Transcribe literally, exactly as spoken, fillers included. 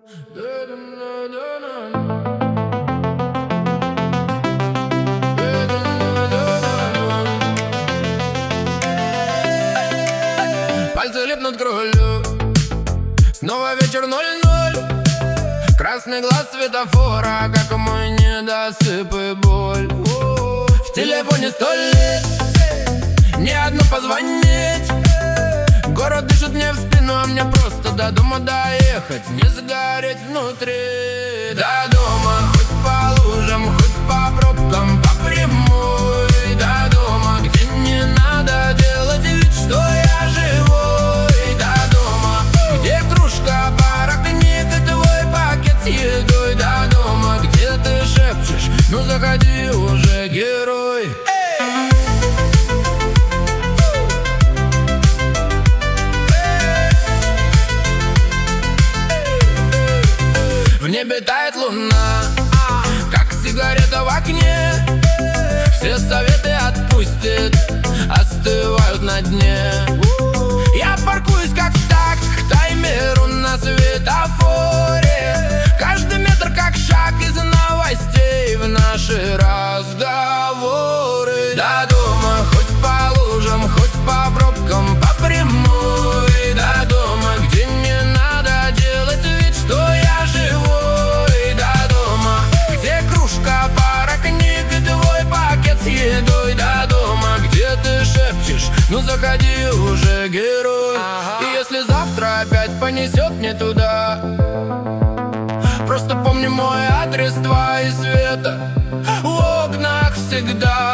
Пальцы липнут к рулю. Снова вечер ноль-ноль. Красный глаз светофора, как мой недосып и боль. В телефоне сто лет, не одну позвонить. Город дышит мне в спину, а мне просто до дома доехать, не загореть внутри. До дома, хоть по лужам, хоть по пробкам, по прямой. До дома, где не надо делать вид, что я живой. До дома, где кружка, пара книг и твой пакет с едой. До дома, где ты шепчешь: ну заходи уже, герой. В небе тает луна, как сигарета в окне. Все советы отпустит, остывают на дне. Я паркуюсь как в такт к таймеру на светофоре. Каждый метр как шаг из новостей в наши разговоры. До дома, хоть по лужам, хоть по пробкам, по прямой. До дома, где не надо делать вид, что я живой. До дома, где кружка, пара книг и твой пакет с едой. До дома, где ты шепчешь: ну заходи уже, герой. Ага. И если завтра опять понесет не туда, просто помни мой адрес, два и света в окнах всегда.